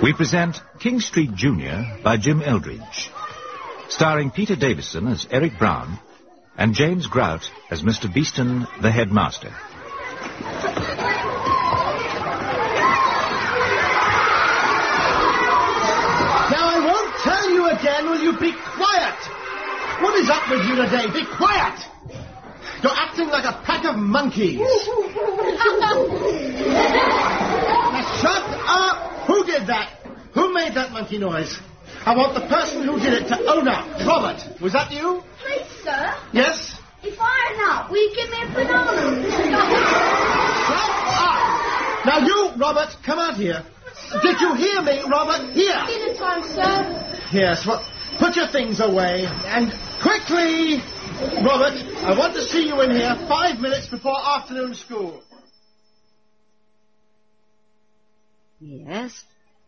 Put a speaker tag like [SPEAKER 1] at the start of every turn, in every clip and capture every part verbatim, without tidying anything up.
[SPEAKER 1] We present King Street Junior by Jim Eldridge, starring Peter Davison as Eric Brown and James Grout as Mister Beeston, the headmaster.
[SPEAKER 2] Now, I won't tell you again, will you be quiet? What is up with you today? Be quiet! You're acting like a pack of monkeys. Now, shut up! Who did that? Who made that monkey noise? I want the person who did it to own up. Robert, was that you?
[SPEAKER 3] Please, sir.
[SPEAKER 2] Yes?
[SPEAKER 3] If I'm not, will you give me a banana?
[SPEAKER 2] Shut up! Now you, Robert, come out here. Did you hear me, Robert? Here.
[SPEAKER 3] Dinner time, sir.
[SPEAKER 2] Yes, well, put your things away. And quickly, Robert, I want to see you in here five minutes before afternoon school.
[SPEAKER 4] Yes.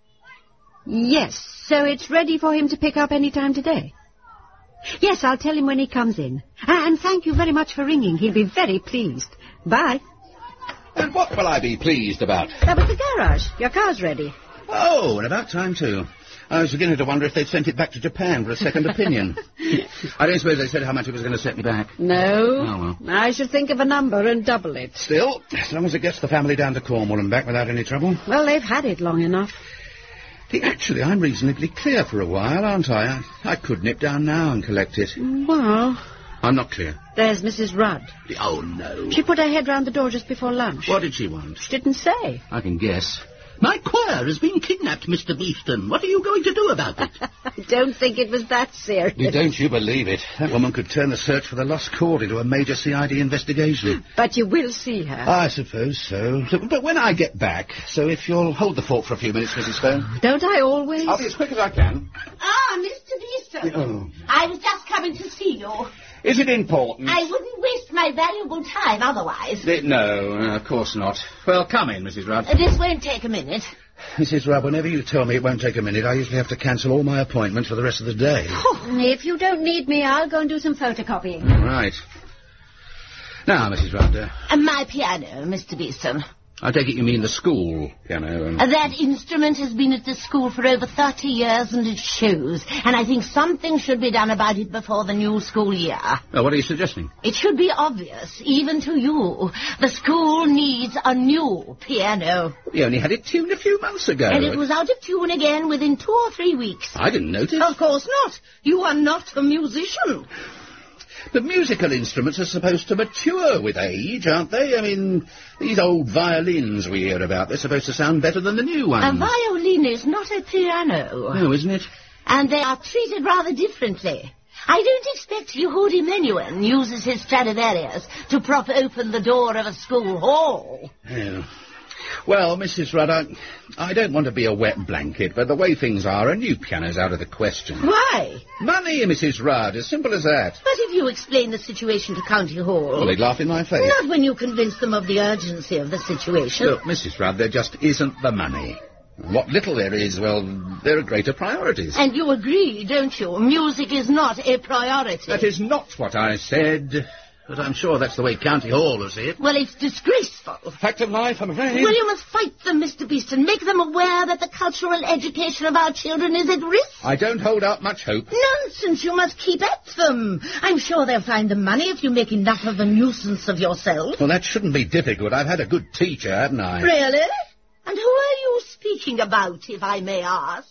[SPEAKER 4] Yes, so it's ready for him to pick up any time today. Yes, I'll tell him when he comes in. And thank you very much for ringing. He'll be very pleased. Bye.
[SPEAKER 5] And what will I be pleased about?
[SPEAKER 4] That was the garage. Your car's ready.
[SPEAKER 5] Oh, and about time, too. I was beginning to wonder if they'd sent it back to Japan for a second opinion. I don't suppose they said how much it was going to set me back.
[SPEAKER 4] No.
[SPEAKER 5] Oh, well.
[SPEAKER 4] I should think of a number and double it.
[SPEAKER 5] Still, as long as it gets the family down to Cornwall and back without any trouble.
[SPEAKER 4] Well, they've had it long enough.
[SPEAKER 5] See, actually, I'm reasonably clear for a while, aren't I? I, I could nip down now and collect it.
[SPEAKER 4] Well...
[SPEAKER 5] I'm not clear.
[SPEAKER 4] There's Missus Rudd.
[SPEAKER 5] Oh, no.
[SPEAKER 4] She put her head round the door just before lunch.
[SPEAKER 5] What did she want?
[SPEAKER 4] She didn't say.
[SPEAKER 5] I can guess.
[SPEAKER 6] My choir has been kidnapped, Mister Beeston. What are you going to do about it?
[SPEAKER 4] I don't think it was that serious.
[SPEAKER 5] You don't you believe it? That woman could turn the search for the lost chord into a major C I D investigation.
[SPEAKER 4] But you will see her.
[SPEAKER 5] I suppose so. so. But when I get back, so if you'll hold the fort for a few minutes, Missus Stone.
[SPEAKER 4] Don't I always?
[SPEAKER 5] I'll be as quick as I can.
[SPEAKER 3] Ah, Mister Beeston.
[SPEAKER 5] Oh.
[SPEAKER 3] I was just coming to see you.
[SPEAKER 5] Is it important?
[SPEAKER 3] I wouldn't waste my valuable time otherwise.
[SPEAKER 5] Uh, no, uh, of course not. Well, come in, Missus Rudd.
[SPEAKER 3] Uh, this won't take a minute.
[SPEAKER 5] Missus Rudd, whenever you tell me it won't take a minute, I usually have to cancel all my appointments for the rest of the day.
[SPEAKER 4] Oh, if you don't need me, I'll go and do some photocopying.
[SPEAKER 5] Right. Now, Missus Rudd... Uh,
[SPEAKER 3] Uh, my piano, Mister Beeston.
[SPEAKER 5] I take it you mean the school piano. And...
[SPEAKER 3] Uh, that instrument has been at this school for over thirty years, and it shows. And I think something should be done about it before the new school year.
[SPEAKER 5] Oh, what are you suggesting?
[SPEAKER 3] It should be obvious, even to you. The school needs a new piano.
[SPEAKER 5] We only had it tuned a few months ago.
[SPEAKER 3] And it was out of tune again within two or three weeks.
[SPEAKER 5] I didn't notice.
[SPEAKER 3] Of course not. You are not a musician.
[SPEAKER 5] The musical instruments are supposed to mature with age, aren't they? I mean, these old violins we hear about, they're supposed to sound better than the new ones.
[SPEAKER 3] A violin is not a piano.
[SPEAKER 5] Oh, isn't it?
[SPEAKER 3] And they are treated rather differently. I don't expect Yehudi Menuhin uses his Stradivarius to prop open the door of a school hall.
[SPEAKER 5] Yeah. Well, Missus Rudd, I, I don't want to be a wet blanket, but the way things are, a new piano's out of the question.
[SPEAKER 3] Why?
[SPEAKER 5] Money, Missus Rudd, as simple as that.
[SPEAKER 3] But if you explain the situation to County Hall...
[SPEAKER 5] Well, they'd laugh in my face.
[SPEAKER 3] Not when you convince them of the urgency of the situation.
[SPEAKER 5] Look, Missus Rudd, there just isn't the money. What little there is, well, there are greater priorities.
[SPEAKER 3] And you agree, don't you? Music is not a priority.
[SPEAKER 5] That is not what I said. But I'm sure that's the way County Hall will see it.
[SPEAKER 3] Well, it's disgraceful.
[SPEAKER 5] Fact of life, I'm afraid.
[SPEAKER 3] Well, you must fight them, Mister Beeston. Make them aware that the cultural education of our children is at risk.
[SPEAKER 5] I don't hold out much hope.
[SPEAKER 3] Nonsense. You must keep at them. I'm sure they'll find the money if you make enough of a nuisance of yourself.
[SPEAKER 5] Well, that shouldn't be difficult. I've had a good teacher, haven't I?
[SPEAKER 3] Really? And who are you speaking about, if I may ask?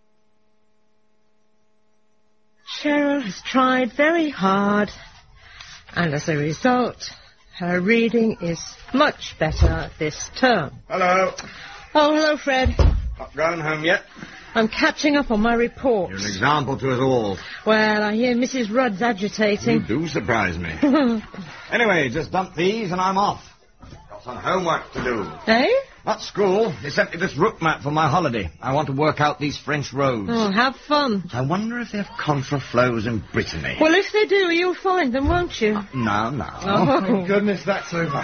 [SPEAKER 7] Cheryl has tried very hard. And as a result, her reading is much better this term.
[SPEAKER 8] Hello.
[SPEAKER 7] Oh, hello, Fred.
[SPEAKER 8] Not going home yet?
[SPEAKER 7] I'm catching up on my reports.
[SPEAKER 8] You're an example to us all.
[SPEAKER 7] Well, I hear Missus Rudd's agitating.
[SPEAKER 8] You do surprise me. Anyway, just dump these and I'm off. Got some homework to do.
[SPEAKER 7] Eh?
[SPEAKER 8] At school, they sent me this route map for my holiday. I want to work out these French roads.
[SPEAKER 7] Oh, have fun.
[SPEAKER 8] I wonder if they have contraflows in Brittany.
[SPEAKER 7] Well, if they do, you'll find them, won't you?
[SPEAKER 8] No, no.
[SPEAKER 7] Oh.
[SPEAKER 8] Thank goodness that's over.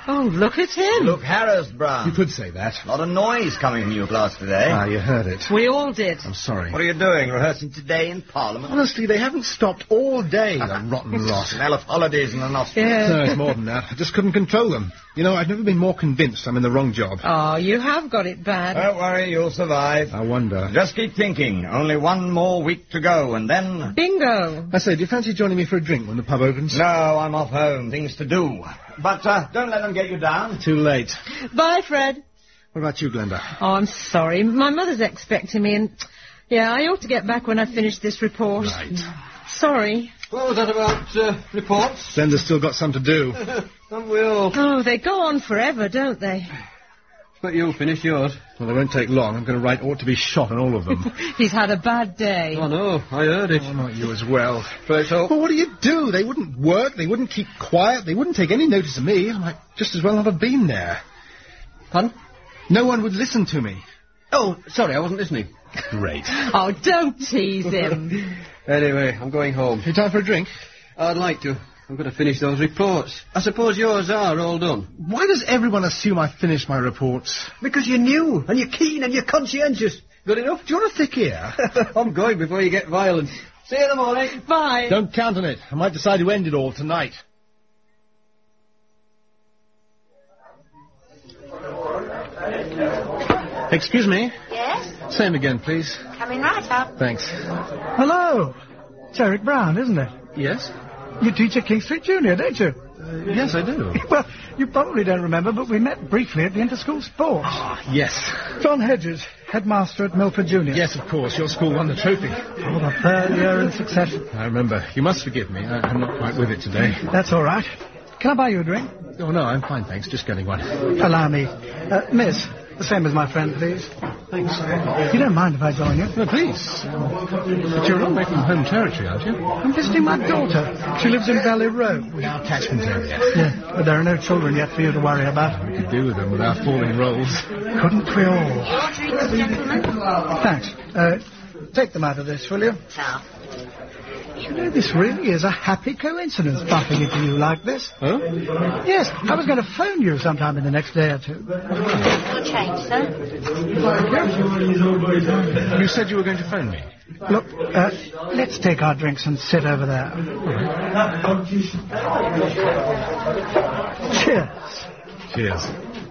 [SPEAKER 7] Oh, look at him.
[SPEAKER 8] Look harassed, Brown.
[SPEAKER 9] You could say that.
[SPEAKER 8] A lot of noise coming from your class today.
[SPEAKER 9] Ah, you heard it.
[SPEAKER 7] We all did.
[SPEAKER 9] I'm sorry.
[SPEAKER 8] What are you doing, rehearsing today in Parliament?
[SPEAKER 9] Honestly, they haven't stopped all day, the rotten lot.
[SPEAKER 8] Smell of holidays in the nostrils.
[SPEAKER 7] Yeah.
[SPEAKER 9] No, it's more than that. I just couldn't control them. You know, I've never been more convinced I'm in the wrong job.
[SPEAKER 7] Oh, you have got it bad.
[SPEAKER 8] Don't worry, you'll survive.
[SPEAKER 9] I wonder.
[SPEAKER 8] Just keep thinking. Only one more week to go, and then...
[SPEAKER 7] Bingo.
[SPEAKER 9] I say, do you fancy joining me for a drink when the pub opens?
[SPEAKER 8] No, I'm off home. Things to do. But uh, don't let them get you down.
[SPEAKER 9] Too late.
[SPEAKER 7] Bye, Fred.
[SPEAKER 9] What about you, Glenda?
[SPEAKER 7] Oh, I'm sorry. My mother's expecting me, and... Yeah, I ought to get back when I finish this report.
[SPEAKER 9] Right.
[SPEAKER 7] Sorry.
[SPEAKER 10] What was that about uh, reports?
[SPEAKER 9] Glenda's still got some to do.
[SPEAKER 10] Don't we all?
[SPEAKER 7] Oh, they go on forever, don't they?
[SPEAKER 10] But you'll finish yours.
[SPEAKER 9] Well, they won't take long. I'm going to write ought to be shot on all of them.
[SPEAKER 7] He's had a bad day.
[SPEAKER 10] Oh, no, I heard it.
[SPEAKER 9] Oh, not you as well.
[SPEAKER 10] Right, so...
[SPEAKER 9] Well, what do you do? They wouldn't work. They wouldn't keep quiet. They wouldn't take any notice of me. I might just as well not have been there.
[SPEAKER 10] Pardon?
[SPEAKER 9] No one would listen to me.
[SPEAKER 10] Oh, sorry, I wasn't listening.
[SPEAKER 9] Great.
[SPEAKER 7] Oh, don't tease him.
[SPEAKER 10] Anyway, I'm going home.
[SPEAKER 9] You time for a drink?
[SPEAKER 10] I'd like to. I've got to finish those reports. I suppose yours are all done.
[SPEAKER 9] Why does everyone assume I finished my reports?
[SPEAKER 10] Because you're new, and you're keen, and you're conscientious. Good enough?
[SPEAKER 9] Do you want a thick ear?
[SPEAKER 10] I'm going before you get violent. See you in the morning.
[SPEAKER 7] Bye.
[SPEAKER 9] Don't count on it. I might decide to end it all tonight. Excuse me.
[SPEAKER 3] Yes?
[SPEAKER 9] Same again, please.
[SPEAKER 3] Coming right up.
[SPEAKER 9] Thanks.
[SPEAKER 11] Hello. It's Eric Brown, isn't it?
[SPEAKER 9] Yes?
[SPEAKER 11] You teach at King Street Junior, don't you?
[SPEAKER 9] Uh, yes, I do.
[SPEAKER 11] Well, you probably don't remember, but we met briefly at the inter-school sports.
[SPEAKER 9] Ah, yes.
[SPEAKER 11] John Hedges, headmaster at Milford Junior.
[SPEAKER 9] Yes, of course. Your school won the trophy.
[SPEAKER 11] Oh, the third year in succession.
[SPEAKER 9] I remember. You must forgive me. I, I'm not quite with it today.
[SPEAKER 11] That's all right. Can I buy you a drink?
[SPEAKER 9] Oh, no, I'm fine, thanks. Just getting one.
[SPEAKER 11] Allow me. Uh, miss, the same as my friend, please.
[SPEAKER 9] Thanks.
[SPEAKER 11] You don't mind if I join you?
[SPEAKER 9] No, please. Um, but you're away from home territory, aren't you?
[SPEAKER 11] I'm visiting my daughter. She lives in Valley Road.
[SPEAKER 9] Our catchment area.
[SPEAKER 11] Yeah, but there are no children yet for you to worry about.
[SPEAKER 9] We could do with them with our falling rolls.
[SPEAKER 11] Couldn't we all?
[SPEAKER 3] Your drinks, gentlemen.
[SPEAKER 11] Thanks. Uh, take them out of this, will you?
[SPEAKER 3] Now.
[SPEAKER 11] You know, this really is a happy coincidence bumping into you like this.
[SPEAKER 9] Oh?
[SPEAKER 11] Yes, I was going to phone you sometime in the next day or two.
[SPEAKER 3] Your change, sir.
[SPEAKER 9] You said you were going to phone me.
[SPEAKER 11] Look, uh, let's take our drinks and sit over there. Cheers.
[SPEAKER 9] Cheers.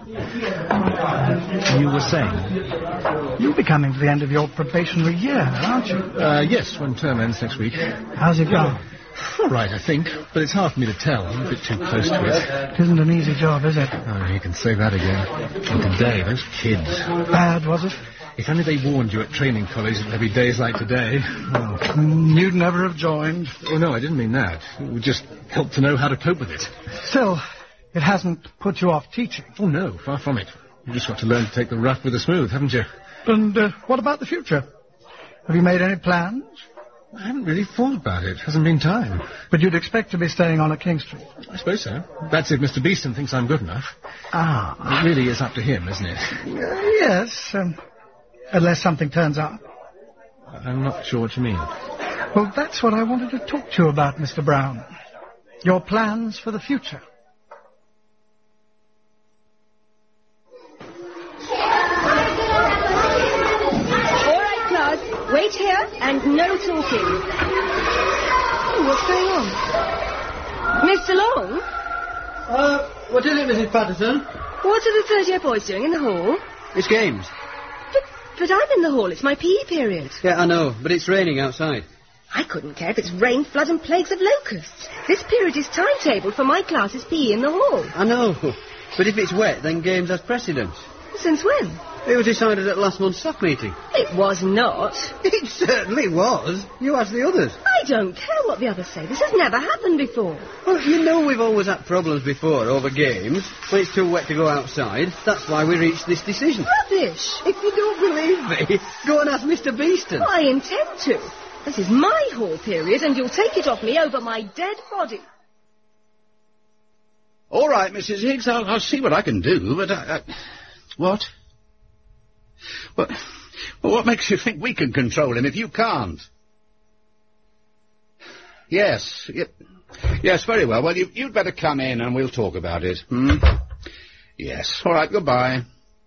[SPEAKER 9] You were saying?
[SPEAKER 11] You'll be coming to the end of your probationary year, aren't you?
[SPEAKER 9] Uh, yes, when term ends next week.
[SPEAKER 11] How's it going?
[SPEAKER 9] All right, I think, but it's hard for me to tell. I'm a bit too close to it.
[SPEAKER 11] It isn't an easy job, is it?
[SPEAKER 9] Oh, you can say that again. And today, those kids.
[SPEAKER 11] Bad, was it?
[SPEAKER 9] If only they warned you at training college that there'd be days like today.
[SPEAKER 11] Well, you'd never have joined.
[SPEAKER 9] Oh, no, I didn't mean that. It would just help to know how to cope with it.
[SPEAKER 11] Still, it hasn't put you off teaching.
[SPEAKER 9] Oh, no, far from it. You've just got to learn to take the rough with the smooth, haven't you?
[SPEAKER 11] And uh, what about the future? Have you made any plans?
[SPEAKER 9] I haven't really thought about it. Hasn't been time.
[SPEAKER 11] But you'd expect to be staying on at King Street.
[SPEAKER 9] I suppose so. That's if Mister Beeston thinks I'm good enough.
[SPEAKER 11] Ah.
[SPEAKER 9] It really is up to him, isn't it?
[SPEAKER 11] Uh, yes, um, unless something turns up.
[SPEAKER 9] I'm not sure what you mean.
[SPEAKER 11] Well, that's what I wanted to talk to you about, Mister Brown. Your plans for the future.
[SPEAKER 12] Wait here and no talking. Oh, what's going on? Mister Long?
[SPEAKER 10] Uh, what is it, Missus Patterson?
[SPEAKER 12] What are the third-year boys doing in the hall?
[SPEAKER 10] It's games.
[SPEAKER 12] But, but I'm in the hall. It's my P E period.
[SPEAKER 10] Yeah, I know, but it's raining outside.
[SPEAKER 12] I couldn't care if it's rain, flood and plagues of locusts. This period is timetabled for my class's P E in the hall.
[SPEAKER 10] I know, but if it's wet, then games has precedence.
[SPEAKER 12] Since when?
[SPEAKER 10] It was decided at last month's staff meeting.
[SPEAKER 12] It was not.
[SPEAKER 10] It certainly was. You asked the others.
[SPEAKER 12] I don't care what the others say. This has never happened before.
[SPEAKER 10] Well, you know we've always had problems before over games. When it's too wet to go outside, that's why we reached this decision.
[SPEAKER 12] Rubbish.
[SPEAKER 10] If you don't believe me, go and ask Mister Beeston.
[SPEAKER 12] I intend to. This is my hall period, and you'll take it off me over my dead body.
[SPEAKER 5] All right, Missus Higgs, I'll, I'll see what I can do, but I... I... What? But, well, what makes you think we can control him if you can't? Yes, y- yes, very well. Well, you, you'd better come in and we'll talk about it. Hmm? Yes. All right, goodbye.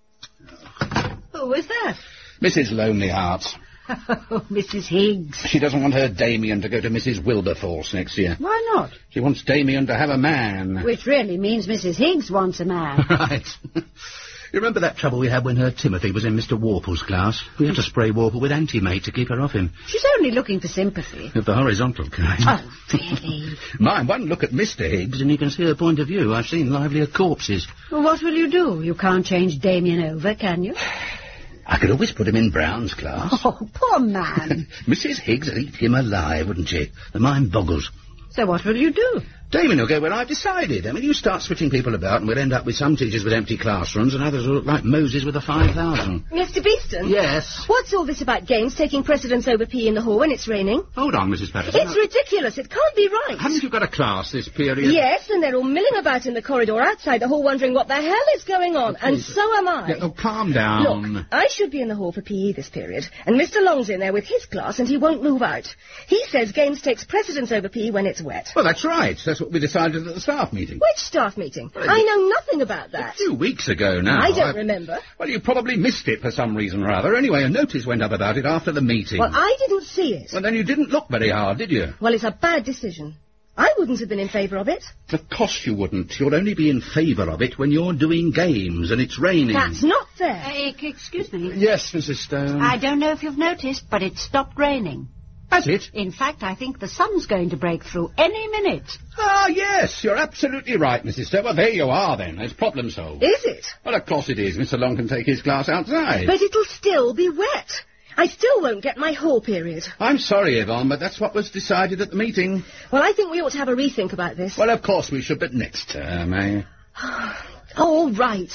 [SPEAKER 4] Who was that?
[SPEAKER 5] Missus Lonely Hearts.
[SPEAKER 4] Oh, Missus Higgs.
[SPEAKER 5] She doesn't want her Damien to go to Missus Wilberforce next year.
[SPEAKER 4] Why not?
[SPEAKER 5] She wants Damien to have a man.
[SPEAKER 4] Which really means Missus Higgs wants a man.
[SPEAKER 5] Right. You remember that trouble we had when her Timothy was in Mister Warple's class? We had to spray Warple with anti-mate to keep her off him.
[SPEAKER 4] She's only looking for sympathy.
[SPEAKER 5] Of the horizontal kind.
[SPEAKER 4] Oh, really?
[SPEAKER 5] Mind, one look at Mister Higgs and you can see her point of view. I've seen livelier corpses.
[SPEAKER 4] Well, what will you do? You can't change Damien over, can you?
[SPEAKER 5] I could always put him in Brown's class.
[SPEAKER 4] Oh, poor man.
[SPEAKER 5] Missus Higgs would eat him alive, wouldn't she? The mind boggles.
[SPEAKER 4] So what will you do?
[SPEAKER 5] Damien will go where I've decided. I mean, you start switching people about and we'll end up with some teachers with empty classrooms and others will look like Moses with a five thousand.
[SPEAKER 12] Mister Beeston?
[SPEAKER 5] Yes?
[SPEAKER 12] What's all this about games taking precedence over P E in the hall when it's raining?
[SPEAKER 5] Hold on, Missus Patterson.
[SPEAKER 12] It's ridiculous. It can't be right.
[SPEAKER 5] Haven't you got a class this period?
[SPEAKER 12] Yes, and they're all milling about in the corridor outside the hall wondering what the hell is going on, and so am I.
[SPEAKER 5] Yeah, oh, calm down.
[SPEAKER 12] Look, I should be in the hall for P E this period, and Mister Long's in there with his class, and he won't move out. He says games takes precedence over P E when it's wet.
[SPEAKER 5] Well, that's right. That's what we decided at the staff meeting.
[SPEAKER 12] Which staff meeting? Well, I know nothing about that.
[SPEAKER 5] A few weeks ago now.
[SPEAKER 12] I don't
[SPEAKER 5] I...
[SPEAKER 12] remember.
[SPEAKER 5] Well, you probably missed it for some reason or other. Anyway, a notice went up about it after the meeting.
[SPEAKER 12] Well, I didn't see it.
[SPEAKER 5] Well, then you didn't look very hard, did you?
[SPEAKER 12] Well, it's a bad decision. I wouldn't have been in favour of it.
[SPEAKER 5] Of course you wouldn't. You'll only be in favour of it when you're doing games and it's raining.
[SPEAKER 12] That's not fair.
[SPEAKER 4] Uh, excuse me.
[SPEAKER 5] Yes, Missus Stone.
[SPEAKER 4] I don't know if you've noticed, but it stopped raining.
[SPEAKER 5] Has it?
[SPEAKER 4] In fact, I think the sun's going to break through any minute.
[SPEAKER 5] Ah, yes, you're absolutely right, Missus Stone. Well, there you are, then. There's problem solved.
[SPEAKER 12] Is it?
[SPEAKER 5] Well, of course it is. Mister Long can take his class outside.
[SPEAKER 12] But it'll still be wet. I still won't get my hall period.
[SPEAKER 5] I'm sorry, Yvonne, but that's what was decided at the meeting.
[SPEAKER 12] Well, I think we ought to have a rethink about this.
[SPEAKER 5] Well, of course we should, but next term, eh?
[SPEAKER 12] All right.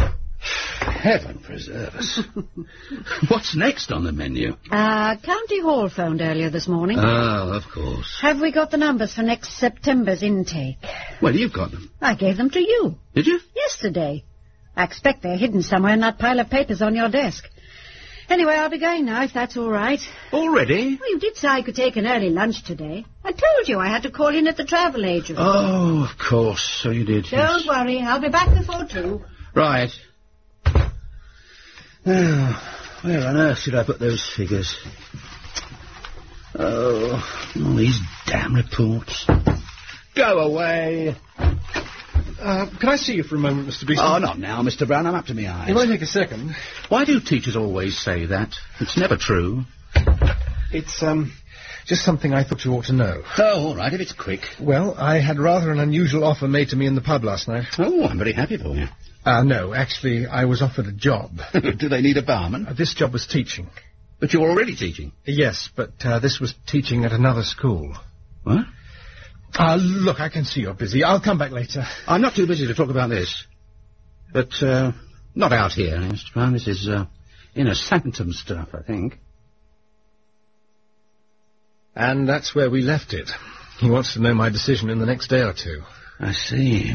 [SPEAKER 5] Heaven preserve us. What's next on the menu?
[SPEAKER 4] Uh, County Hall phoned earlier this morning.
[SPEAKER 5] Oh, of course.
[SPEAKER 4] Have we got the numbers for next September's intake?
[SPEAKER 5] Well, you've got them.
[SPEAKER 4] I gave them to you.
[SPEAKER 5] Did you?
[SPEAKER 4] Yesterday. I expect they're hidden somewhere in that pile of papers on your desk. Anyway, I'll be going now, if that's all right.
[SPEAKER 5] Already?
[SPEAKER 4] Well, you did say I could take an early lunch today. I told you I had to call in at the travel agent.
[SPEAKER 5] Oh, of course, so you did.
[SPEAKER 4] Don't
[SPEAKER 5] yes.
[SPEAKER 4] worry, I'll be back before two.
[SPEAKER 5] Right. Now, where on earth did I put those figures? Oh, all these damn reports. Go away.
[SPEAKER 9] Uh, can I see you for a moment, Mister Beeston?
[SPEAKER 5] Oh, not now, Mister Brown. I'm up to my eyes.
[SPEAKER 9] It won't take a second.
[SPEAKER 5] Why do teachers always say that? It's never true.
[SPEAKER 9] It's, um, just something I thought you ought to know.
[SPEAKER 5] Oh, all right, if it's quick.
[SPEAKER 9] Well, I had rather an unusual offer made to me in the pub last night.
[SPEAKER 5] Oh, I'm very happy for you.
[SPEAKER 9] Uh, no, actually, I was offered a job.
[SPEAKER 5] Do they need a barman?
[SPEAKER 9] Uh, this job was teaching.
[SPEAKER 5] But you're already teaching?
[SPEAKER 9] Yes, but uh, this was teaching at another school.
[SPEAKER 5] What?
[SPEAKER 9] Uh, look, I can see you're busy. I'll come back later.
[SPEAKER 5] I'm not too busy to talk about this. But, uh, not out here, Mister Brown. This is, uh, inner sanctum stuff, I think.
[SPEAKER 9] And that's where we left it. He wants to know my decision in the next day or two.
[SPEAKER 5] I see.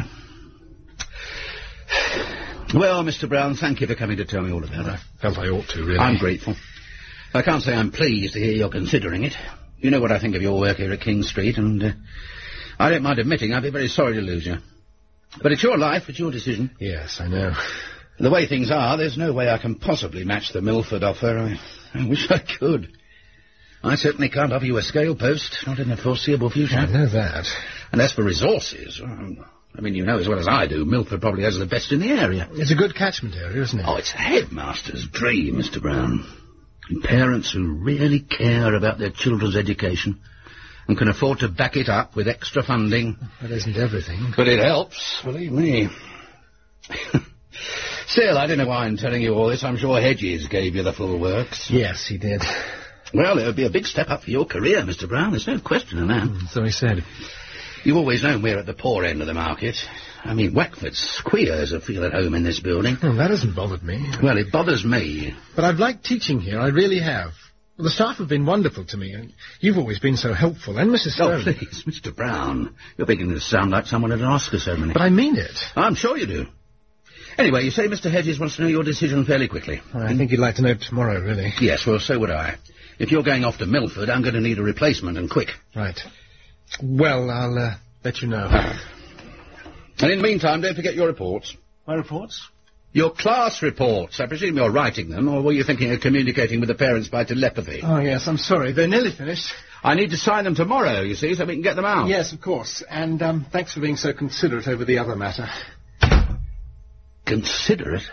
[SPEAKER 5] Well, Mister Brown, thank you for coming to tell me all about it.
[SPEAKER 9] I felt I ought to, really.
[SPEAKER 5] I'm grateful. I can't say I'm pleased to hear you're considering it. You know what I think of your work here at King Street, and uh, I don't mind admitting I'd be very sorry to lose you. But it's your life, it's your decision.
[SPEAKER 9] Yes, I know.
[SPEAKER 5] The way things are, there's no way I can possibly match the Milford offer. I, I wish I could. I certainly can't offer you a scale post, not in the foreseeable future.
[SPEAKER 9] I know that.
[SPEAKER 5] And as for resources, um, I mean, you know as well as I do, Milford probably has the best in the area.
[SPEAKER 9] It's a good catchment area, isn't it?
[SPEAKER 5] Oh, it's a headmaster's dream, Mister Brown. And parents who really care about their children's education and can afford to back it up with extra funding.
[SPEAKER 9] That isn't everything.
[SPEAKER 5] But it helps, believe me. Still, I don't know why I'm telling you all this. I'm sure Hedges gave you the full works.
[SPEAKER 9] Yes, he did.
[SPEAKER 5] Well, it would be a big step up for your career, Mister Brown. There's no question in that.
[SPEAKER 9] Mm, so he said.
[SPEAKER 5] You've always known we're at the poor end of the market. I mean, Wackford's queers who feel at home in this building.
[SPEAKER 9] Oh, that hasn't bothered me.
[SPEAKER 5] Well, it bothers me.
[SPEAKER 9] But I've liked teaching here. I really have. Well, the staff have been wonderful to me, and you've always been so helpful, and Missus Stone.
[SPEAKER 5] Oh, please, Mister Brown. You're beginning to sound like someone at an Oscar ceremony.
[SPEAKER 9] But I mean it.
[SPEAKER 5] I'm sure you do. Anyway, you say Mister Hedges wants to know your decision fairly quickly.
[SPEAKER 9] I think he'd like to know tomorrow, really.
[SPEAKER 5] Yes, well, so would I. If you're going off to Milford, I'm going to need a replacement, and quick.
[SPEAKER 9] Right. Well, I'll uh, let you know.
[SPEAKER 5] And in the meantime, don't forget your reports.
[SPEAKER 11] My reports?
[SPEAKER 5] Your class reports. I presume you're writing them, or were you thinking of communicating with the parents by telepathy?
[SPEAKER 11] Oh, yes, I'm sorry. They're nearly finished.
[SPEAKER 5] I need to sign them tomorrow, you see, so we can get them out.
[SPEAKER 11] Yes, of course. And um, thanks for being so considerate over the other matter.
[SPEAKER 5] Considerate?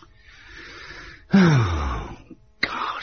[SPEAKER 5] Oh, God.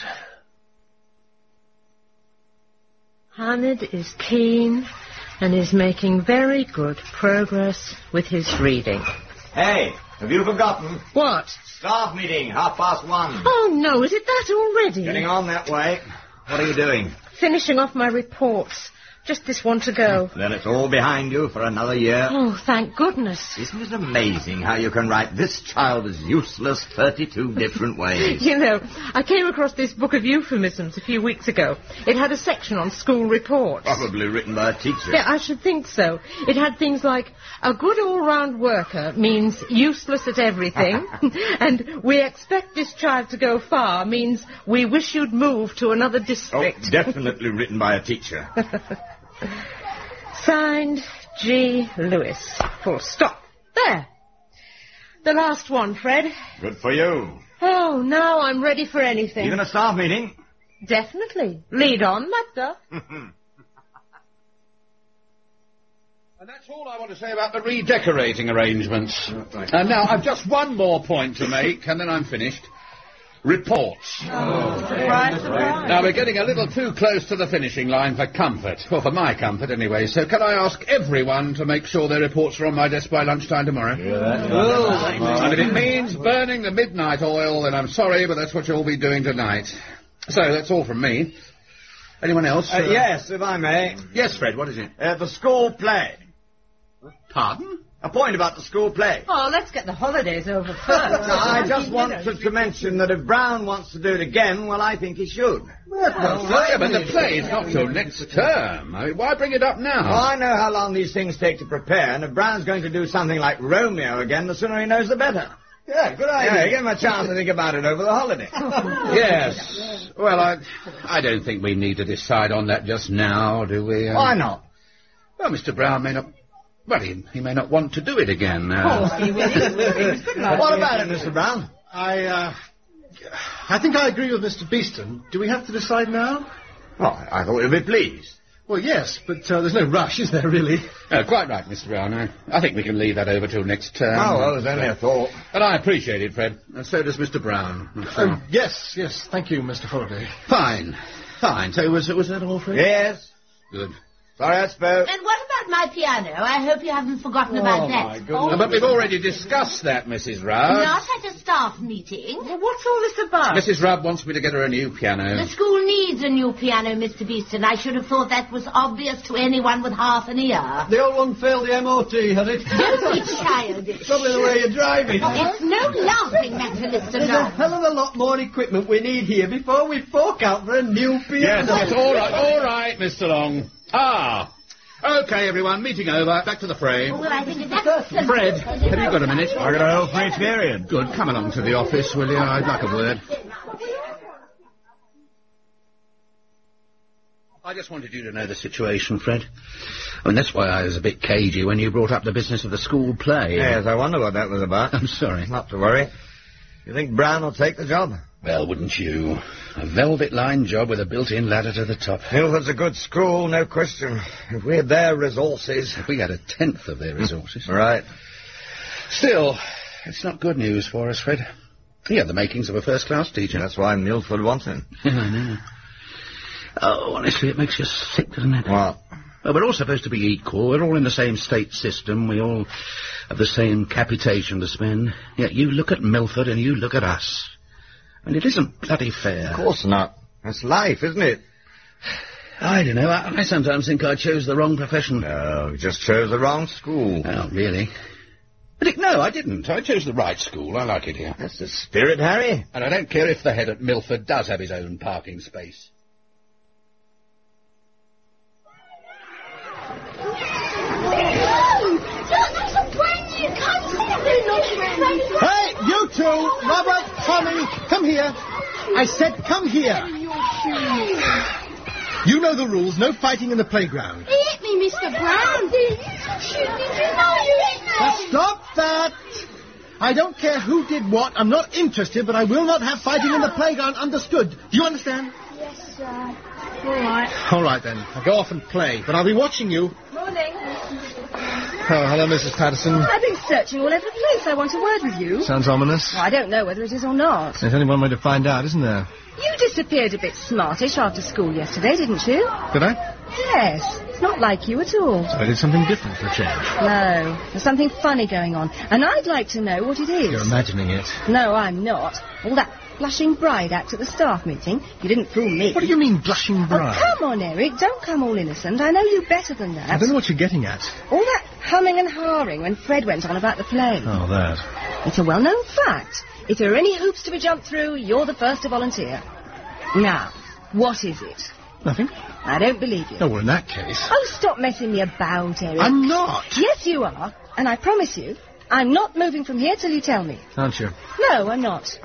[SPEAKER 7] Hamid is keen and is making very good progress with his reading.
[SPEAKER 8] Hey, have you forgotten?
[SPEAKER 7] What?
[SPEAKER 8] Staff meeting, half past one.
[SPEAKER 7] Oh, no, is it that already?
[SPEAKER 8] Getting on that way. What are you doing?
[SPEAKER 7] Finishing off my reports. Just this one to go.
[SPEAKER 8] Then it's all behind you for another year.
[SPEAKER 7] Oh, thank goodness.
[SPEAKER 8] Isn't it amazing how you can write this child is useless thirty-two different ways?
[SPEAKER 7] You know, I came across this book of euphemisms a few weeks ago. It had a section on school reports.
[SPEAKER 8] Probably written by a teacher.
[SPEAKER 7] Yeah, I should think so. It had things like, a good all-round worker means useless at everything, and we expect this child to go far means we wish you'd move to another district.
[SPEAKER 8] Oh, definitely written by a teacher.
[SPEAKER 7] Signed, G. Lewis. Full stop. There. The last one, Fred.
[SPEAKER 8] Good for you.
[SPEAKER 7] Oh, now I'm ready for anything.
[SPEAKER 8] Even a staff meeting?
[SPEAKER 7] Definitely. Lead on, Magda.
[SPEAKER 5] And that's all I want to say about the redecorating arrangements. And now, I've just one more point to make, and then I'm finished. Reports.
[SPEAKER 7] Oh, surprise, surprise.
[SPEAKER 5] Now, we're getting a little too close to the finishing line for comfort. Well, for my comfort, anyway. So can I ask everyone to make sure their reports are on my desk by lunchtime tomorrow?
[SPEAKER 8] Yeah.
[SPEAKER 5] Oh. And if it means burning the midnight oil, then I'm sorry, but that's what you'll be doing tonight. So, that's all from me. Anyone else?
[SPEAKER 8] Uh, uh, yes, if I may.
[SPEAKER 5] Yes, Fred, what is it?
[SPEAKER 8] Uh, the school play.
[SPEAKER 5] Pardon?
[SPEAKER 8] A point about the school play.
[SPEAKER 7] Oh, let's get the holidays over first.
[SPEAKER 8] I just wanted to mention that if Brown wants to do it again, well, I think he should.
[SPEAKER 5] Well, yeah, but the play's not till next term. I mean, why bring it up now?
[SPEAKER 8] Well, I know how long these things take to prepare, and if Brown's going to do something like Romeo again, the sooner he knows the better. Yeah, good idea. Yeah, give him a chance to think about it over the holiday.
[SPEAKER 5] Yes. Well, I, I don't think we need to decide on that just now, do we? Um,
[SPEAKER 8] Why not?
[SPEAKER 5] Well, Mister Brown may not... Well, he, he may not want to do it again. Uh,
[SPEAKER 8] oh, he will. What about it, Mister Brown?
[SPEAKER 2] I, uh... I think I agree with Mister Beeston. Do we have to decide now?
[SPEAKER 8] Oh, I thought you'd be pleased.
[SPEAKER 2] Well, yes, but uh, there's no rush, is there, really?
[SPEAKER 5] Uh, quite right, Mister Brown. I, I think we can leave that over till next term.
[SPEAKER 8] Oh, well, there's only a thought.
[SPEAKER 5] And I appreciate it, Fred. And so does Mister Brown.
[SPEAKER 2] So. Um, yes, yes, thank you, Mister Faraday.
[SPEAKER 5] Fine, fine. So was, was that all, Fred?
[SPEAKER 8] Yes.
[SPEAKER 5] Good.
[SPEAKER 8] Sorry, I spoke.
[SPEAKER 3] And what about my piano? I hope you haven't forgotten
[SPEAKER 5] oh,
[SPEAKER 3] about that.
[SPEAKER 5] My goodness. Oh, but we've already discussed that, Missus Rudd.
[SPEAKER 3] Not at a staff meeting.
[SPEAKER 7] Well, what's all this about?
[SPEAKER 5] Missus Rudd wants me to get her a new piano.
[SPEAKER 3] The school needs a new piano, Mister Beeston. I should have thought that was obvious to anyone with half an ear.
[SPEAKER 10] The old one failed the M O T, had it?
[SPEAKER 3] Don't be childish.
[SPEAKER 10] Probably the way you're driving.
[SPEAKER 3] It's no laughing matter, Mister
[SPEAKER 10] There's
[SPEAKER 3] Long.
[SPEAKER 10] a hell of a lot more equipment we need here before we fork out for a new piano.
[SPEAKER 5] Yes, yes, all right, all right, Mister Long. Ah... OK, everyone, meeting over. Back to the frame.
[SPEAKER 3] Oh, well, I think that's...
[SPEAKER 5] Fred, have you got a minute?
[SPEAKER 8] I got a whole free period.
[SPEAKER 5] Good, come along to the office, will you? I'd like a word. I just wanted you to know the situation, Fred. I mean, that's why I was a bit cagey when you brought up the business of the school play.
[SPEAKER 8] Yes, I wonder what that was about.
[SPEAKER 5] I'm sorry.
[SPEAKER 8] Not to worry. You think Brown will take the job?
[SPEAKER 5] Well, wouldn't you? A velvet-lined job with a built-in ladder to the top.
[SPEAKER 8] Milford's a good school, no question. If we had their resources...
[SPEAKER 5] If we had a tenth of their resources.
[SPEAKER 8] Right.
[SPEAKER 5] Still, it's not good news for us, Fred. He had the makings of a first-class teacher.
[SPEAKER 8] That's why Milford wants him.
[SPEAKER 5] Yeah, I know. Oh, honestly, it makes you sick, doesn't it?
[SPEAKER 8] What?
[SPEAKER 5] Well, we're all supposed to be equal. We're all in the same state system. We all have the same capitation to spend. Yet you look at Milford and you look at us. I mean, it isn't bloody fair.
[SPEAKER 8] Of course not. That's life, isn't it?
[SPEAKER 5] I don't know. I, I sometimes think I chose the wrong profession.
[SPEAKER 8] No, you just chose the wrong school.
[SPEAKER 5] Oh, really? But it, no, I didn't. I chose the right school. I like it here.
[SPEAKER 8] That's the spirit, Harry.
[SPEAKER 5] And I don't care if the head at Milford does have his own parking space.
[SPEAKER 2] Hey, you two! Robert, Tommy, come here. I said come here. You know the rules. No fighting in the playground.
[SPEAKER 13] He hit me, Mister Brown. Did you shoot? Did you know you hit me?
[SPEAKER 2] Now stop that! I don't care who did what. I'm not interested, but I will not have fighting in the playground. Understood? Do you understand?
[SPEAKER 13] Yes, sir. All right.
[SPEAKER 2] All right, then. I'll go off and play, but I'll be watching you.
[SPEAKER 12] Morning.
[SPEAKER 2] Oh, hello, Missus Patterson.
[SPEAKER 12] I've been searching all over the place. I want a word with you.
[SPEAKER 2] Sounds ominous.
[SPEAKER 12] Well, I don't know whether it is or not.
[SPEAKER 2] There's only one way to find out, isn't there?
[SPEAKER 12] You disappeared a bit smartish after school yesterday, didn't you?
[SPEAKER 2] Did I?
[SPEAKER 12] Yes. It's not like you at all.
[SPEAKER 2] So I did something different for a change.
[SPEAKER 12] No. There's something funny going on, and I'd like to know what it is.
[SPEAKER 2] You're imagining it.
[SPEAKER 12] No, I'm not. All that blushing bride act at the staff meeting. You didn't fool me.
[SPEAKER 2] What do you mean, blushing bride?
[SPEAKER 12] Oh, come on, Eric. Don't come all innocent. I know you better than that.
[SPEAKER 2] I don't know what you're getting at.
[SPEAKER 12] All that humming and hawing when Fred went on about the play.
[SPEAKER 2] Oh, that.
[SPEAKER 12] It's a well-known fact. If there are any hoops to be jumped through, you're the first to volunteer. Now, what is it?
[SPEAKER 2] Nothing.
[SPEAKER 12] I don't believe you.
[SPEAKER 2] Oh, well, in that case...
[SPEAKER 12] Oh, stop messing me about, Eric.
[SPEAKER 2] I'm not.
[SPEAKER 12] Yes, you are. And I promise you, I'm not moving from here till you tell me.
[SPEAKER 2] Aren't you?
[SPEAKER 12] No, I'm not.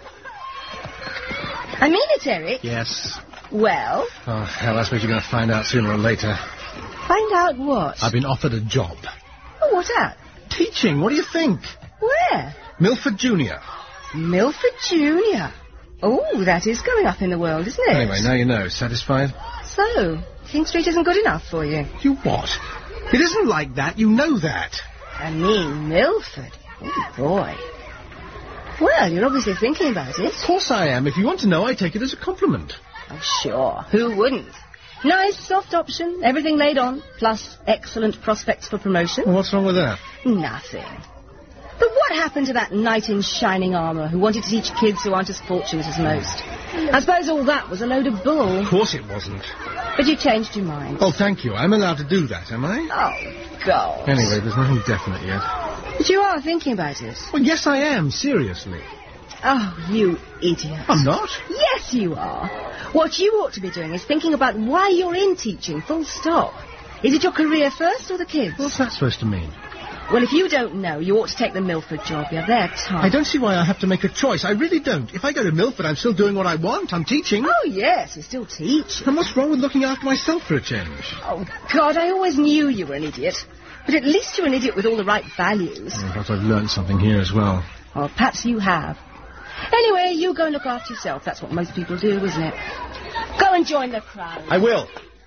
[SPEAKER 12] I mean it, Eric.
[SPEAKER 2] Yes.
[SPEAKER 12] Well?
[SPEAKER 2] Oh, hell, I suppose you're going to find out sooner or later.
[SPEAKER 12] Find out what?
[SPEAKER 2] I've been offered a job.
[SPEAKER 12] Oh, what at?
[SPEAKER 2] Teaching. What do you think?
[SPEAKER 12] Where?
[SPEAKER 2] Milford Junior.
[SPEAKER 12] Milford Junior? Oh, that is going up in the world, isn't it?
[SPEAKER 2] Anyway, now you know. Satisfied?
[SPEAKER 12] So, King Street isn't good enough for you?
[SPEAKER 2] You what? It isn't like that. You know that.
[SPEAKER 12] I mean, Milford. Oh, boy. Well, you're obviously thinking about it.
[SPEAKER 2] Of course I am. If you want to know, I take it as a compliment.
[SPEAKER 12] Oh, sure. Who wouldn't? Nice, soft option, everything laid on, plus excellent prospects for promotion.
[SPEAKER 2] Well, what's wrong with that?
[SPEAKER 12] Nothing. But what happened to that knight in shining armour who wanted to teach kids who aren't as fortunate as most? I suppose all that was a load of bull.
[SPEAKER 2] Of course it wasn't.
[SPEAKER 12] But you changed your mind.
[SPEAKER 2] Oh, thank you. I'm allowed to do that, am I?
[SPEAKER 12] Oh, God.
[SPEAKER 2] Anyway, there's nothing definite yet.
[SPEAKER 12] But you are thinking about it.
[SPEAKER 2] Well, yes, I am. Seriously.
[SPEAKER 12] Oh, you idiot.
[SPEAKER 2] I'm not.
[SPEAKER 12] Yes, you are. What you ought to be doing is thinking about why you're in teaching, full stop. Is it your career first or the kids?
[SPEAKER 2] What's that supposed to mean?
[SPEAKER 12] Well, if you don't know, you ought to take the Milford job. You're there time.
[SPEAKER 2] I don't see why I have to make a choice. I really don't. If I go to Milford, I'm still doing what I want. I'm teaching.
[SPEAKER 12] Oh, yes, you still teach.
[SPEAKER 2] And what's wrong with looking after myself for a change?
[SPEAKER 12] Oh, God, I always knew you were an idiot. But at least you're an idiot with all the right values.
[SPEAKER 2] I thought I've learned something here as well.
[SPEAKER 12] Or perhaps you have. Anyway, you go and look after yourself. That's what most people do, isn't it? Go and join the crowd.
[SPEAKER 2] I will.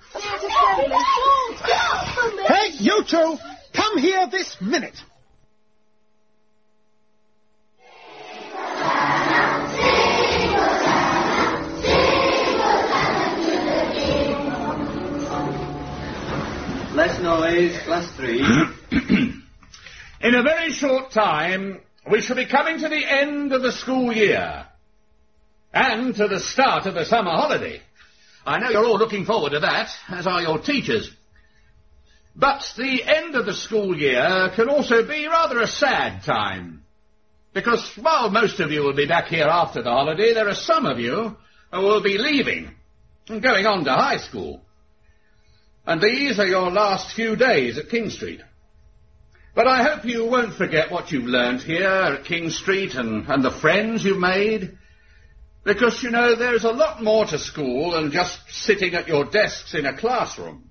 [SPEAKER 2] Hey, you two! Come here this minute!
[SPEAKER 10] Less noise, class three.
[SPEAKER 14] In a very short time, we shall be coming to the end of the school year. And to the start of the summer holiday. I know you're all looking forward to that, as are your teachers. But the end of the school year can also be rather a sad time. Because while most of you will be back here after the holiday, there are some of you who will be leaving and going on to high school. And these are your last few days at King Street. But I hope you won't forget what you've learned here at King Street and, and the friends you've made. Because, you know, there's a lot more to school than just sitting at your desks in a classroom.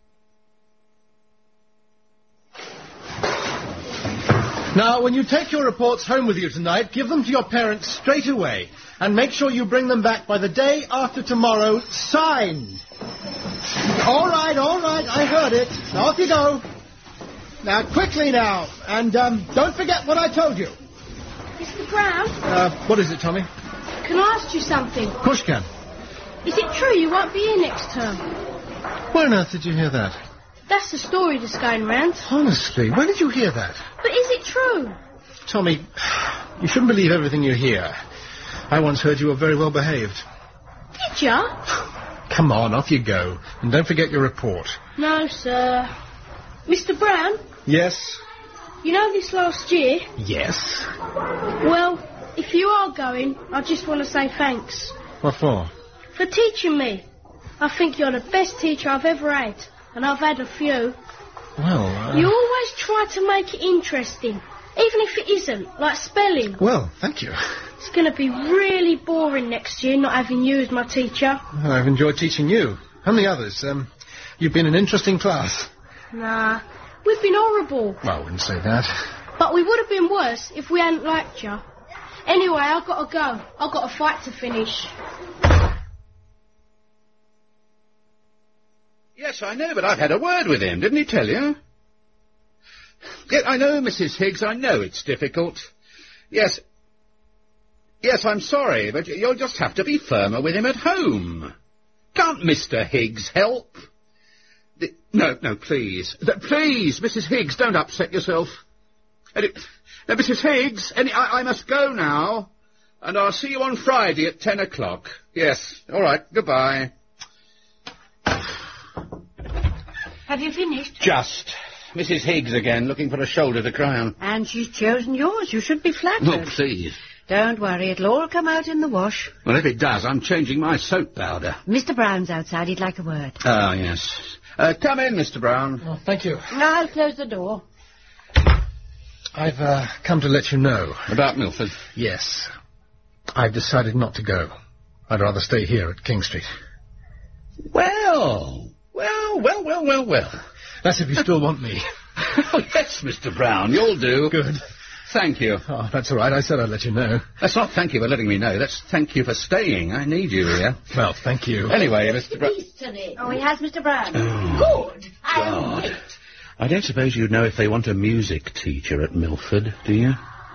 [SPEAKER 2] Now, when you take your reports home with you tonight, give them to your parents straight away. And make sure you bring them back by the day after tomorrow, signed. All right, all right, I heard it. Now off you go. Now, quickly now. And um, don't forget what I told you.
[SPEAKER 13] Mister Brown?
[SPEAKER 2] Uh, what is it, Tommy?
[SPEAKER 13] Can I ask you something?
[SPEAKER 2] Of course you can.
[SPEAKER 13] Is it true you won't be here next term?
[SPEAKER 2] Where on earth did you hear that?
[SPEAKER 13] That's the story that's going round.
[SPEAKER 2] Honestly, where did you hear that?
[SPEAKER 13] But is it true?
[SPEAKER 2] Tommy, you shouldn't believe everything you hear. I once heard you were very well behaved.
[SPEAKER 13] Did ya?
[SPEAKER 2] Come on, off you go. And don't forget your report.
[SPEAKER 13] No, sir. Mister Brown?
[SPEAKER 2] Yes?
[SPEAKER 13] You know this last year?
[SPEAKER 2] Yes.
[SPEAKER 13] Well, if you are going, I just want to say thanks.
[SPEAKER 2] What for?
[SPEAKER 13] For teaching me. I think you're the best teacher I've ever had. And I've had a few.
[SPEAKER 2] Well, uh...
[SPEAKER 13] You always try to make it interesting. Even if it isn't, like spelling.
[SPEAKER 2] Well, thank you.
[SPEAKER 13] It's going to be really boring next year not having you as my teacher.
[SPEAKER 2] Well, I've enjoyed teaching you. How many others? Um, you've been an interesting class.
[SPEAKER 13] Nah, we've been horrible.
[SPEAKER 2] Well, I wouldn't say that.
[SPEAKER 13] But we would have been worse if we hadn't liked you. Anyway, I've got to go. I've got a fight to finish.
[SPEAKER 5] Yes, I know, but I've had a word with him. Didn't he tell you? Yes, I know, Missus Higgs, I know it's difficult. Yes. Yes, I'm sorry, but you'll just have to be firmer with him at home. Can't Mister Higgs help? The, no, no, please. Th- please, Missus Higgs, don't upset yourself. Any, now, Missus Higgs, any, I, I must go now, and I'll see you on Friday at ten o'clock. Yes, all right, goodbye.
[SPEAKER 4] Have you finished?
[SPEAKER 5] Just. Missus Higgs again, looking for a shoulder to cry on.
[SPEAKER 4] And she's chosen yours. You should be flattered.
[SPEAKER 5] Oh, please.
[SPEAKER 4] Don't worry, it'll all come out in the wash.
[SPEAKER 5] Well, if it does, I'm changing my soap powder.
[SPEAKER 4] Mister Brown's outside. He'd like a word.
[SPEAKER 5] Oh, yes. Uh, come in, Mister Brown.
[SPEAKER 9] Oh, thank you.
[SPEAKER 4] I'll close the door.
[SPEAKER 9] I've uh, come to let you know.
[SPEAKER 5] About Milford?
[SPEAKER 9] Yes. I've decided not to go. I'd rather stay here at King Street.
[SPEAKER 5] Well, well, well, well, well, well.
[SPEAKER 9] That's if you still want me.
[SPEAKER 5] Oh, yes, Mister Brown, you'll do.
[SPEAKER 9] Good.
[SPEAKER 5] Thank you.
[SPEAKER 9] Oh, that's all right. I said I'd let you know.
[SPEAKER 5] That's not thank you for letting me know. That's thank you for staying. I need you here.
[SPEAKER 9] Well, thank you.
[SPEAKER 5] Anyway, Mister Brown...
[SPEAKER 4] Oh, he has, Mister Brown.
[SPEAKER 5] Oh,
[SPEAKER 3] Good. I'll
[SPEAKER 5] God. I don't suppose you know if they want a music teacher at Milford, do you?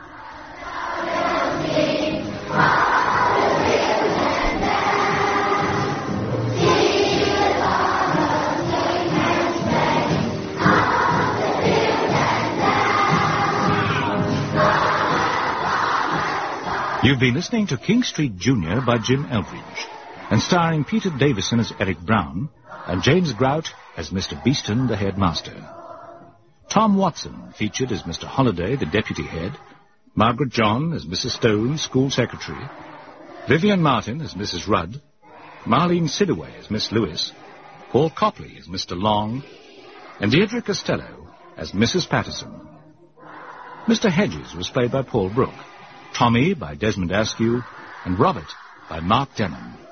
[SPEAKER 1] You've been listening to King Street Junior by Jim Eldridge, and starring Peter Davison as Eric Brown and James Grout as Mister Beeston, the headmaster. Tom Watson featured as Mister Holliday, the deputy head, Margaret John as Missus Stone, school secretary, Vivian Martin as Missus Rudd, Marlene Sidaway as Miss Lewis, Paul Copley as Mister Long, and Deirdre Costello as Missus Patterson. Mister Hedges was played by Paul Brooke, Tommy by Desmond Askew, and Robert by Mark Denham.